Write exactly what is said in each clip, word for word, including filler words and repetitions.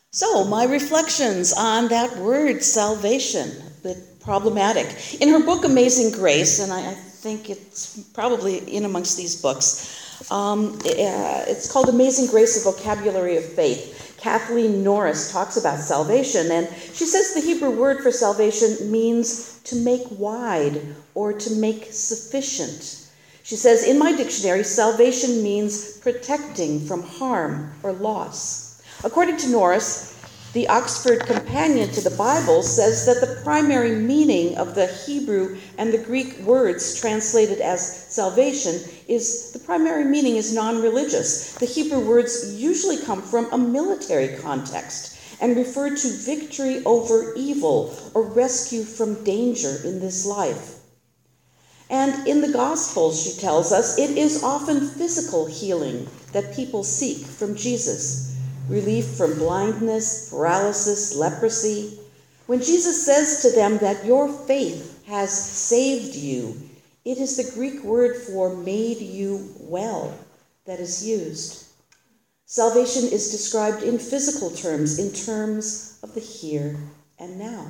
So, my reflections on that word, salvation, a bit problematic. In her book, Amazing Grace, and I, I think it's probably in amongst these books, um, it, uh, it's called Amazing Grace, A Vocabulary of Faith. Kathleen Norris talks about salvation, and she says the Hebrew word for salvation means to make wide or to make sufficient. She says, in my dictionary, salvation means protecting from harm or loss. According to Norris, the Oxford Companion to the Bible says that the primary meaning of the Hebrew and the Greek words translated as salvation is, the primary meaning is non-religious. The Hebrew words usually come from a military context and refer to victory over evil or rescue from danger in this life. And in the Gospels, she tells us, it is often physical healing that people seek from Jesus. Relief from blindness, paralysis, leprosy. When Jesus says to them that your faith has saved you, it is the Greek word for made you well that is used. Salvation is described in physical terms, in terms of the here and now.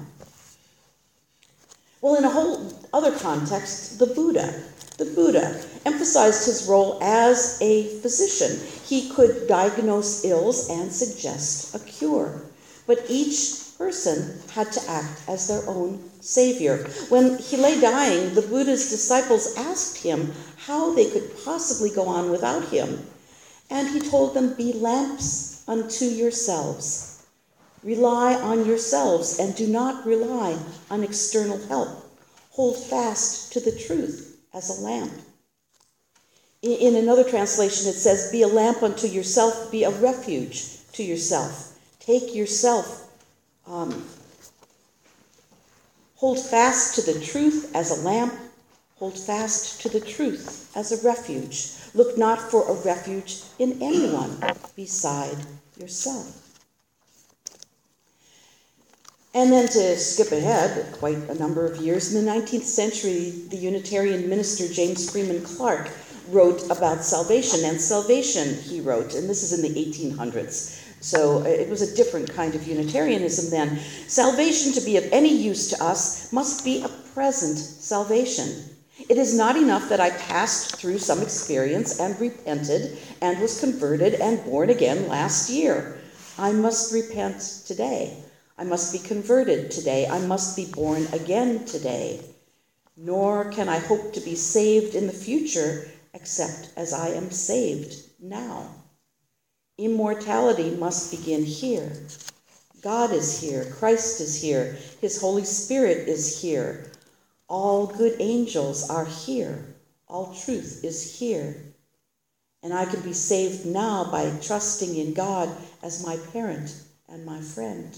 Well, in a whole other context, the Buddha. The Buddha emphasized his role as a physician. He could diagnose ills and suggest a cure. But each person had to act as their own savior. When he lay dying, the Buddha's disciples asked him how they could possibly go on without him. And he told them, be lamps unto yourselves. Rely on yourselves and do not rely on external help. Hold fast to the truth as a lamp. In another translation, it says, be a lamp unto yourself, be a refuge to yourself. Take yourself, um, hold fast to the truth as a lamp, hold fast to the truth as a refuge. Look not for a refuge in anyone beside yourself. And then to skip ahead quite a number of years, in the nineteenth century, the Unitarian minister James Freeman Clarke wrote about salvation. And salvation, he wrote, and this is in the eighteen hundreds, so it was a different kind of Unitarianism then. Salvation, to be of any use to us, must be a present salvation. It is not enough that I passed through some experience and repented and was converted and born again last year. I must repent today. I must be converted today. I must be born again today. Nor can I hope to be saved in the future except as I am saved now. Immortality must begin here. God is here. Christ is here. His Holy Spirit is here. All good angels are here. All truth is here. And I can be saved now by trusting in God as my parent and my friend.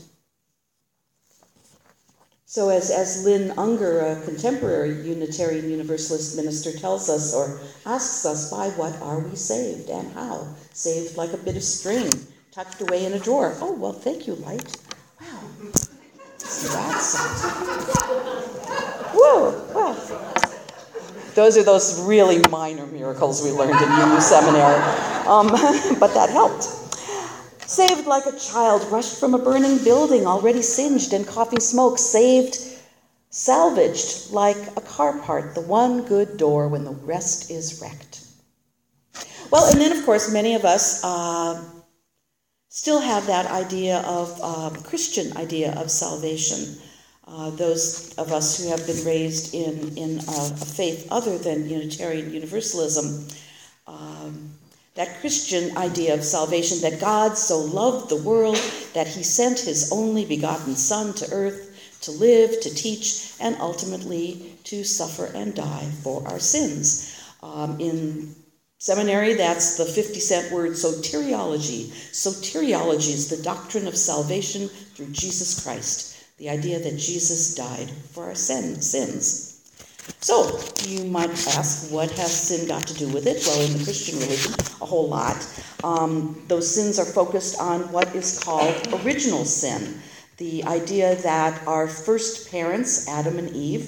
So as, as Lynn Unger, a contemporary Unitarian Universalist minister, tells us or asks us, by what are we saved and how? Saved like a bit of string tucked away in a drawer. Oh, well, thank you, Light. Wow. See that sound. Whoa, wow. Those are those really minor miracles we learned in U U seminary. Um, but that helped. Saved like a child rushed from a burning building, already singed and coughing smoke. Saved, salvaged like a car part, the one good door when the rest is wrecked. Well, and then, of course, many of us uh, still have that idea of, uh, Christian idea of salvation. Uh, those of us who have been raised in, in a, a faith other than Unitarian Universalism, um, that Christian idea of salvation, that God so loved the world that he sent his only begotten Son to earth to live, to teach, and ultimately to suffer and die for our sins. Um, in seminary, that's the fifty cent word soteriology. Soteriology is the doctrine of salvation through Jesus Christ, the idea that Jesus died for our sin, sins. So, you might ask, what has sin got to do with it? Well, in the Christian religion, a whole lot. Um, those sins are focused on what is called original sin, the idea that our first parents, Adam and Eve,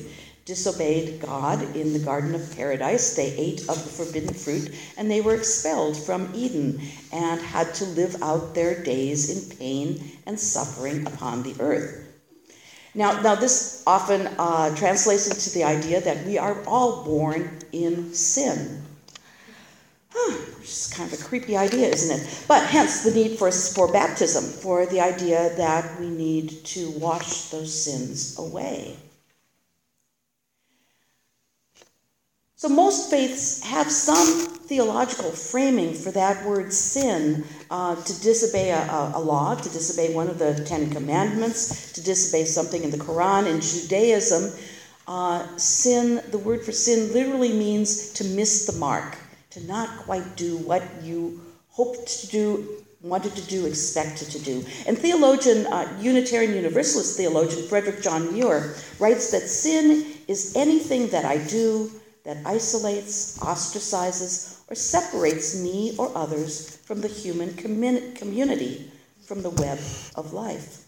disobeyed God in the Garden of Paradise. They ate of the forbidden fruit, and they were expelled from Eden and had to live out their days in pain and suffering upon the earth. Now, now this often uh, translates into the idea that we are all born in sin. Huh, which is kind of a creepy idea, isn't it? But hence the need for, for baptism, for the idea that we need to wash those sins away. So most faiths have some theological framing for that word sin, uh, to disobey a, a law, to disobey one of the Ten Commandments, to disobey something in the Quran. In Judaism, uh, sin, the word for sin literally means to miss the mark, to not quite do what you hoped to do, wanted to do, expected to do. And theologian, uh, Unitarian Universalist theologian Frederick John Muir writes that sin is anything that I do that isolates, ostracizes, or separates me or others from the human commun- community, from the web of life.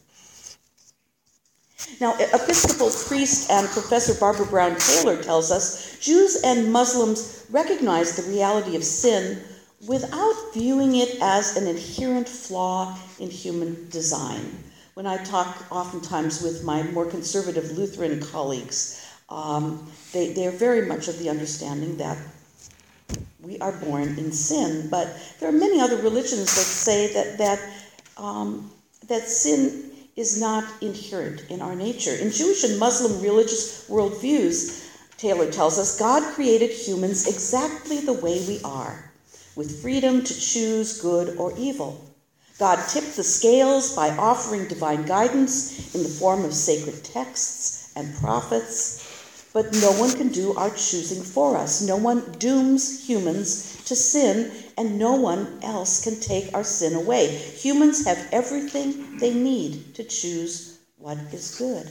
Now, Episcopal priest and Professor Barbara Brown Taylor tells us Jews and Muslims recognize the reality of sin without viewing it as an inherent flaw in human design. When I talk oftentimes with my more conservative Lutheran colleagues, um, they, they're very much of the understanding that we are born in sin. But there are many other religions that say that that um, that sin is not inherent in our nature. In Jewish and Muslim religious worldviews, Taylor tells us, God created humans exactly the way we are, with freedom to choose good or evil. God tipped the scales by offering divine guidance in the form of sacred texts and prophets, but no one can do our choosing for us. No one dooms humans to sin, and no one else can take our sin away. Humans have everything they need to choose what is good.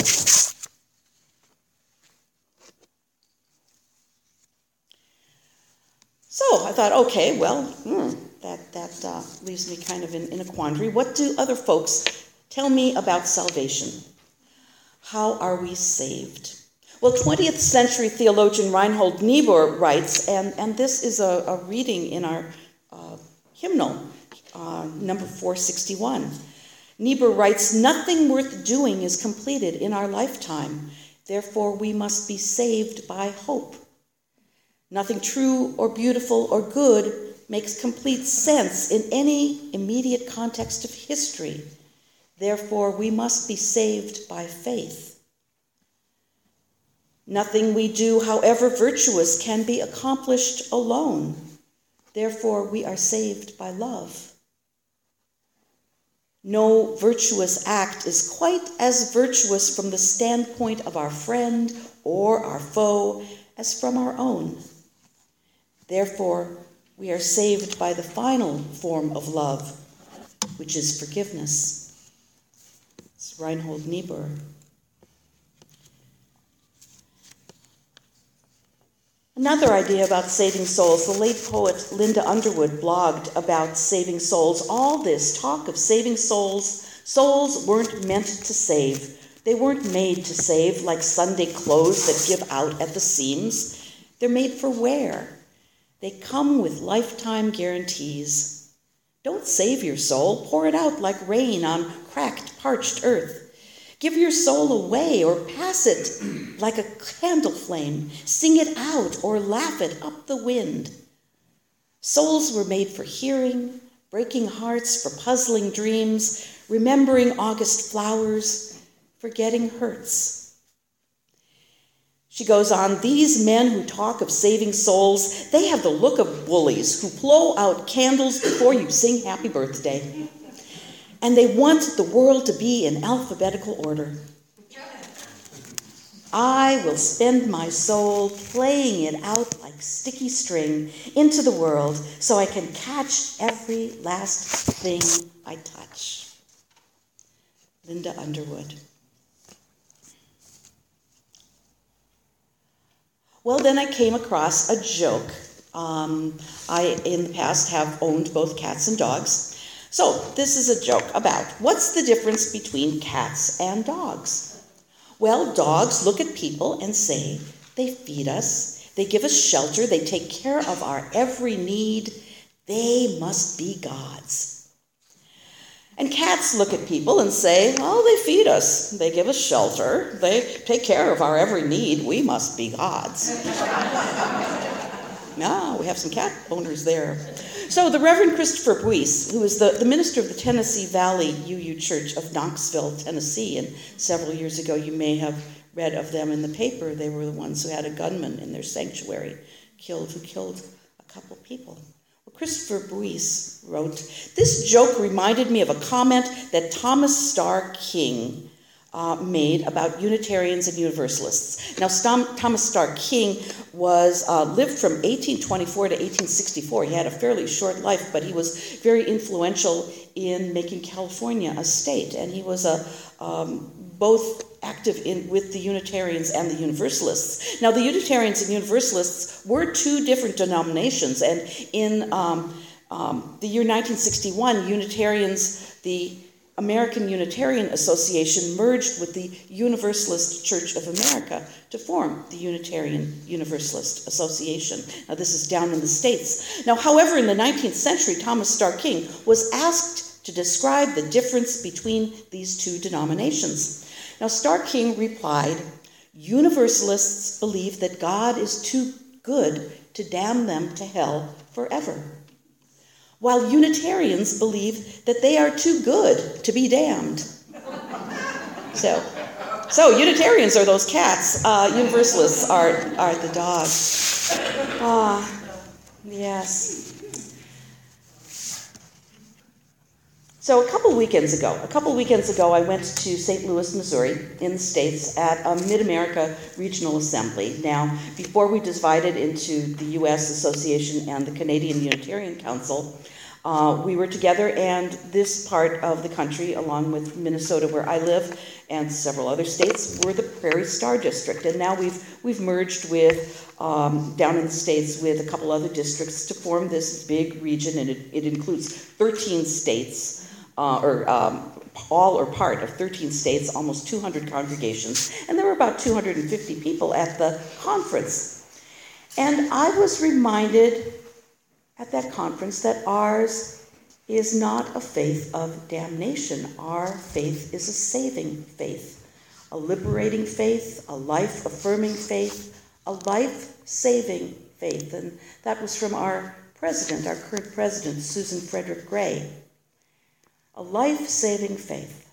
So I thought, okay, well, hmm, that, that uh, leaves me kind of in, in a quandary. What do other folks tell me about salvation? How are we saved? Well, twentieth century theologian Reinhold Niebuhr writes, and, and this is a, a reading in our uh, hymnal, uh, number four sixty-one. Niebuhr writes, "Nothing worth doing is completed in our lifetime. Therefore, we must be saved by hope. Nothing true or beautiful or good makes complete sense in any immediate context of history. Therefore, we must be saved by faith. Nothing we do, however virtuous, can be accomplished alone. Therefore, we are saved by love. No virtuous act is quite as virtuous from the standpoint of our friend or our foe as from our own. Therefore, we are saved by the final form of love, which is forgiveness." It's Reinhold Niebuhr. Another idea about saving souls, the late poet Linda Underwood blogged about saving souls. All this talk of saving souls, souls weren't meant to save. They weren't made to save like Sunday clothes that give out at the seams. They're made for wear. They come with lifetime guarantees. Don't save your soul. Pour it out like rain on cracked, parched earth. Give your soul away or pass it like a candle flame. Sing it out or laugh it up the wind. Souls were made for hearing, breaking hearts for puzzling dreams, remembering August flowers, forgetting hurts. She goes on, "These men who talk of saving souls, they have the look of bullies who blow out candles before you sing happy birthday. And they want the world to be in alphabetical order. I will spend my soul playing it out like sticky string into the world so I can catch every last thing I touch." Linda Underwood. Well, then I came across a joke. Um, I, in the past, have owned both cats and dogs. So this is a joke about what's the difference between cats and dogs? Well, dogs look at people and say, they feed us, they give us shelter, they take care of our every need. They must be gods. And cats look at people and say, oh, they feed us, they give us shelter, they take care of our every need. We must be gods. Ah, we have some cat owners there. So the Reverend Christopher Buice, who was the, the minister of the Tennessee Valley U U Church of Knoxville, Tennessee, and several years ago you may have read of them in the paper. They were the ones who had a gunman in their sanctuary killed, who killed a couple people. Well, Christopher Buice wrote, this joke reminded me of a comment that Thomas Starr King Uh, made about Unitarians and Universalists. Now, Stom- Thomas Starr King was uh, lived from eighteen twenty-four to eighteen sixty-four. He had a fairly short life, but he was very influential in making California a state, and he was a um, both active in with the Unitarians and the Universalists. Now, the Unitarians and Universalists were two different denominations, and in um, um, the year nineteen sixty-one, Unitarians, the American Unitarian Association merged with the Universalist Church of America to form the Unitarian Universalist Association. Now, this is down in the States. Now, however, in the nineteenth century, Thomas Starr King was asked to describe the difference between these two denominations. Now, Starr King replied, Universalists believe that God is too good to damn them to hell forever, while Unitarians believe that they are too good to be damned. So, so Unitarians are those cats. Uh, Universalists are, are the dogs. Ah, yes. So a couple weekends ago, a couple weekends ago, I went to Saint Louis, Missouri, in the States, at a Mid-America Regional Assembly. Now, before we divided into the U S Association and the Canadian Unitarian Council, uh, we were together, and this part of the country, along with Minnesota, where I live, and several other states, were the Prairie Star District. And now we've we've merged with, um, down in the States, with a couple other districts to form this big region, and it, it includes thirteen states. Uh, or um, all or part of thirteen states, almost two hundred congregations, and there were about two hundred fifty people at the conference. And I was reminded at that conference that ours is not a faith of damnation. Our faith is a saving faith, a liberating faith, a life-affirming faith, a life-saving faith. And that was from our president, our current president, Susan Frederick Gray. A life-saving faith.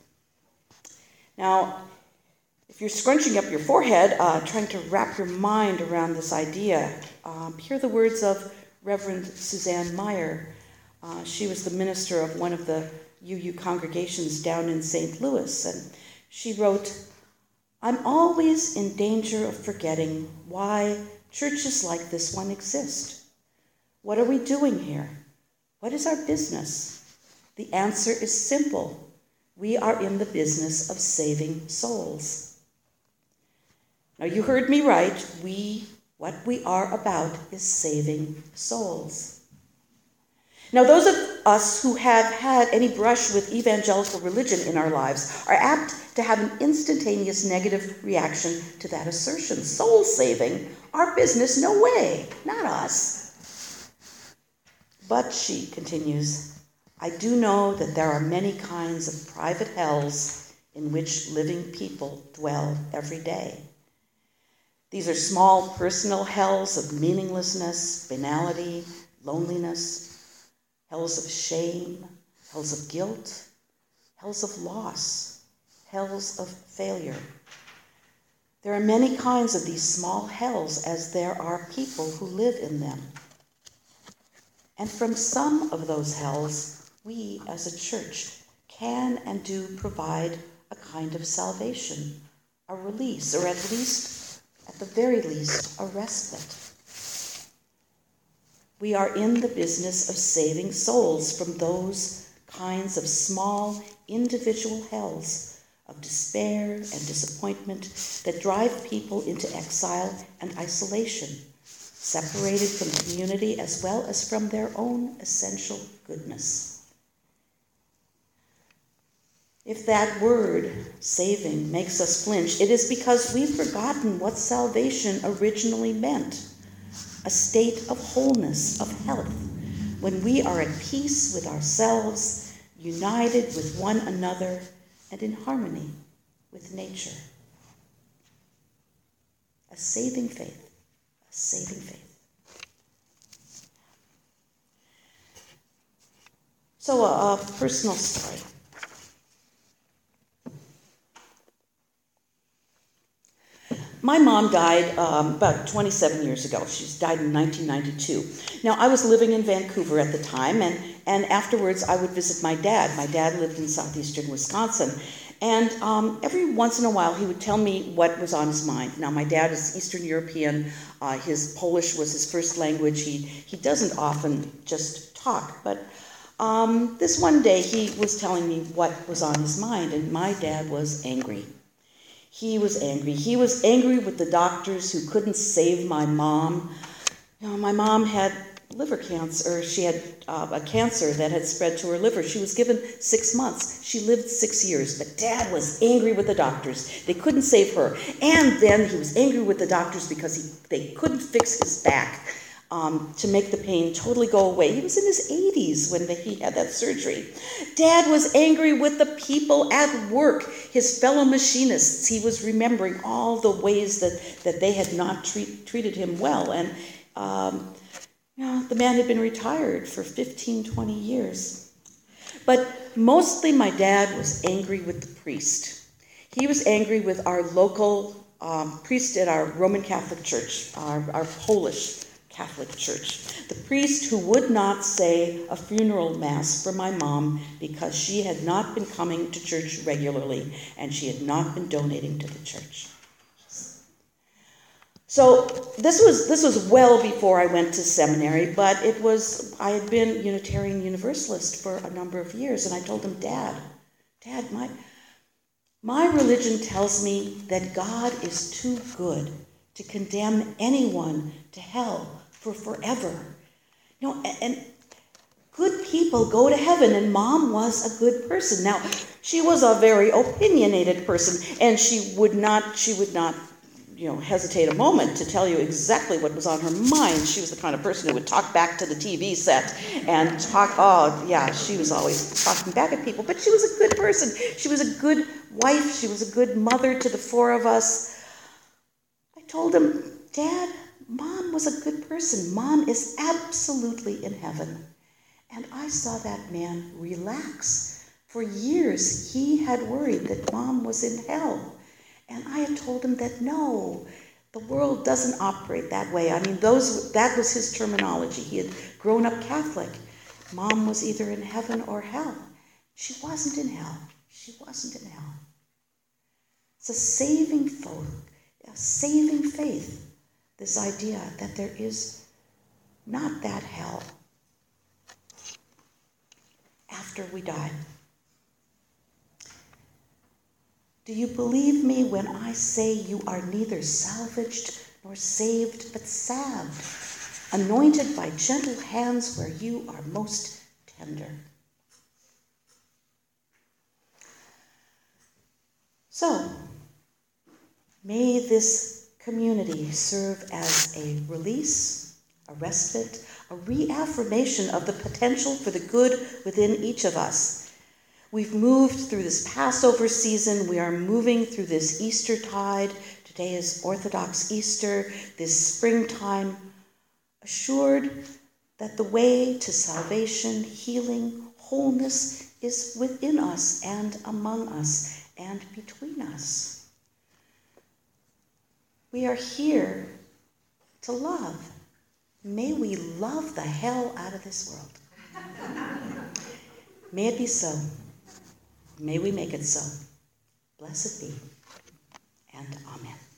Now, if you're scrunching up your forehead, uh, trying to wrap your mind around this idea, um, hear the words of Reverend Suzanne Meyer. Uh, she was the minister of one of the U U congregations down in Saint Louis, and she wrote, I'm always in danger of forgetting why churches like this one exist. What are we doing here? What is our business? The answer is simple. We are in the business of saving souls. Now, you heard me right. We, what we are about is saving souls. Now, those of us who have had any brush with evangelical religion in our lives are apt to have an instantaneous negative reaction to that assertion. Soul saving, our business, no way, not us. But, she continues, I do know that there are many kinds of private hells in which living people dwell every day. These are small personal hells of meaninglessness, banality, loneliness, hells of shame, hells of guilt, hells of loss, hells of failure. There are many kinds of these small hells, as there are people who live in them. And from some of those hells, we as a church can and do provide a kind of salvation, a release, or at least, at the very least, a respite. We are in the business of saving souls from those kinds of small individual hells of despair and disappointment that drive people into exile and isolation, separated from community as well as from their own essential goodness. If that word, saving, makes us flinch, it is because we've forgotten what salvation originally meant. A state of wholeness, of health, when we are at peace with ourselves, united with one another, and in harmony with nature. A saving faith, a saving faith. So a, a personal story. My mom died um, about twenty-seven years ago. She died in nineteen ninety-two. Now, I was living in Vancouver at the time, and, and afterwards I would visit my dad. My dad lived in southeastern Wisconsin. And um, every once in a while he would tell me what was on his mind. Now, my dad is Eastern European. Uh, his Polish was his first language. He, he doesn't often just talk, but um, this one day he was telling me what was on his mind, and my dad was angry. He was angry. He was angry with the doctors who couldn't save my mom. You know, my mom had liver cancer, or she had uh, a cancer that had spread to her liver. She was given six months. She lived six years, but Dad was angry with the doctors. They couldn't save her. And then he was angry with the doctors because he, they couldn't fix his back um, to make the pain totally go away. He was in his eighties when the, he had that surgery. Dad was angry with the people at work, his fellow machinists. He was remembering all the ways that, that they had not treat, treated him well. And um, you know, the man had been retired for fifteen, twenty years. But mostly my dad was angry with the priest. He was angry with our local um, priest at our Roman Catholic Church, our, our Polish Catholic Church. The priest who would not say a funeral mass for my mom because she had not been coming to church regularly and she had not been donating to the church. So this was this was well before I went to seminary, but it was I had been Unitarian Universalist for a number of years, and I told him, Dad, Dad, my my religion tells me that God is too good to condemn anyone to hell for forever. You know, and good people go to heaven, and Mom was a good person. Now, she was a very opinionated person, and she would not she would not you know, hesitate a moment to tell you exactly what was on her mind. She was the kind of person who would talk back to the T V set and talk, oh, yeah, she was always talking back at people. But she was a good person. She was a good wife. She was a good mother to the four of us. I told him, Dad, Mom was a good person. Mom is absolutely in heaven. And I saw that man relax. For years, he had worried that Mom was in hell. And I had told him that no, the world doesn't operate that way. I mean, those that was his terminology. He had grown up Catholic. Mom was either in heaven or hell. She wasn't in hell. She wasn't in hell. It's a saving faith, a saving faith, this idea that there is not that hell after we die. Do you believe me when I say you are neither salvaged nor saved, but salved, anointed by gentle hands where you are most tender? So, may this community serve as a release, a respite, a reaffirmation of the potential for the good within each of us. We've moved through this Passover season. We are moving through this Eastertide. Today is Orthodox Easter, this springtime, assured that the way to salvation, healing, wholeness is within us and among us and between us. We are here to love. May we love the hell out of this world. May it be so. May we make it so. Blessed be, and amen.